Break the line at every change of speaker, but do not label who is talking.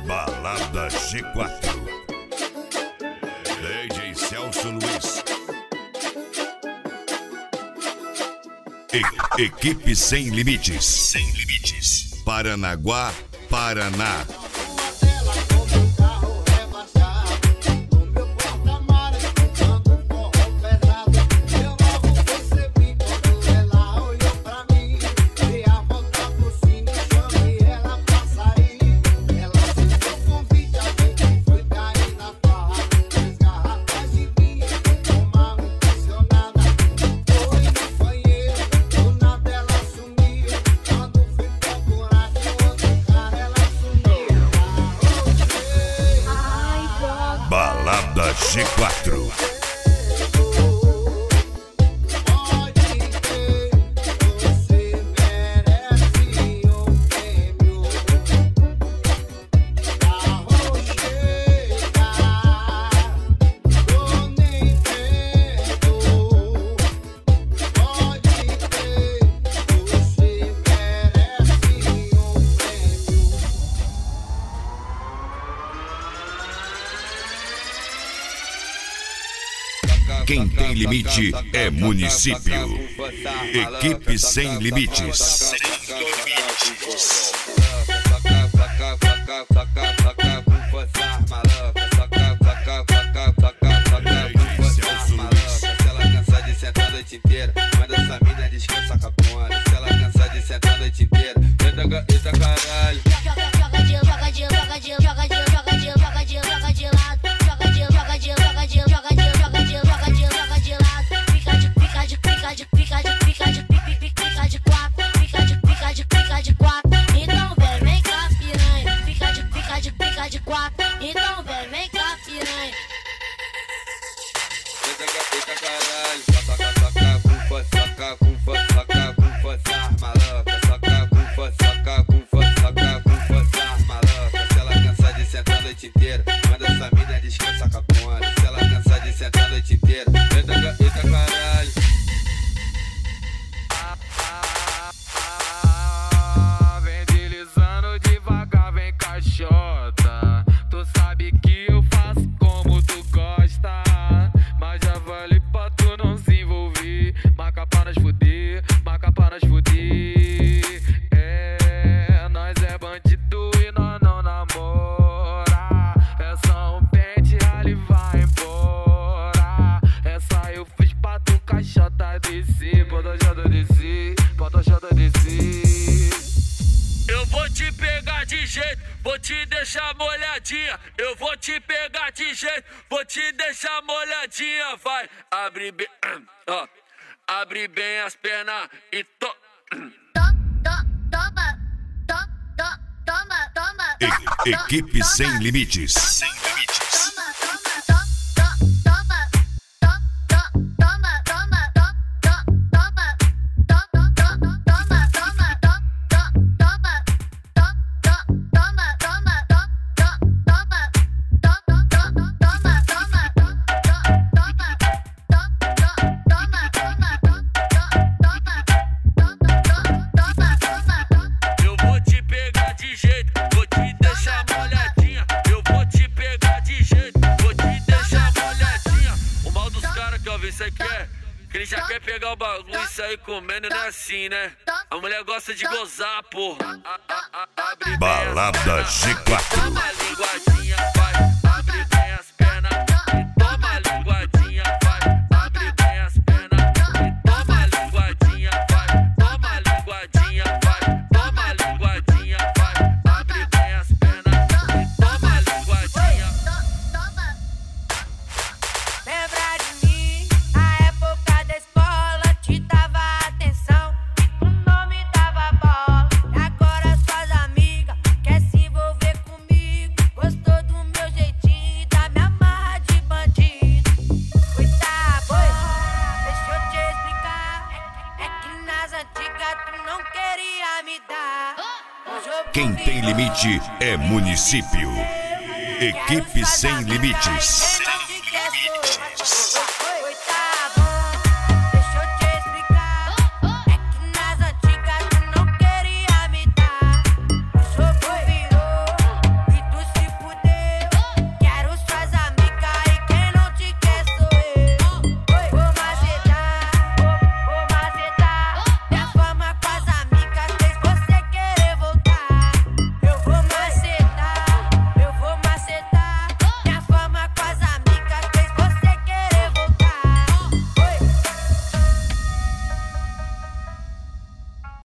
Balada G4. DJ Celso Luiz. Equipe Sem Limites. Sem Limites. Paranaguá, Paraná. Balada G4. Quem tem limite é município. Equipe Sem Limites. Sem Limites.
Manda essa mina descansa com a cona. Se ela cansa de sentar a noite inteira, eita caralho. Joga de lado. Fica de quatro. Então vem cá piranha. Fica de quatro. Então vem cá piranha. Eita caralho. Saca com força, maluca. Saca com força, maluca. Se ela cansa de sentar a noite inteira, manda essa mina descansa com a cona. Se ela cansa de sentar a noite inteira, eita caralho. Vem deslizando devagar, vem caixota. Tu sabe que eu faço como tu gosta, mas já vale pra tu não se envolver. Marca pra nós fuder, É, nós é bandido e nós não namora. É só um pente, ali vai embora. Essa eu fiz pra tu caixota descer. Bota chata descer. Eu vou te pegar de jeito, vou te deixar molhadinha. Eu vou te pegar de jeito, vou te deixar molhadinha. Vai, abre bem, ó, abre bem as pernas e
Toma. Equipe Sem Limites. Sem Limites.
Que ele já quer pegar o bagulho e sair comendo, não é assim, né? A mulher gosta de gozar, porra.
Balada G4.
Toma a linguadinha, vai, abre bem as pernas. Toma a linguadinha, vai, abre bem as pernas. Toma a linguadinha, vai, toma a linguadinha, vai, toma a linguadinha, vai, abre bem as pernas. Toma a linguadinha.
Lembra de mim, a época da escola, te dava atenção e tu não me dava bola. E agora suas amigas quer se envolver comigo, gostou do meu jeitinho e da minha marra de bandido. Cuidado, boi, deixa eu te explicar, é que nas antigas tu não queria me dar.
Quem tem limite é município. Equipe Sem Limites.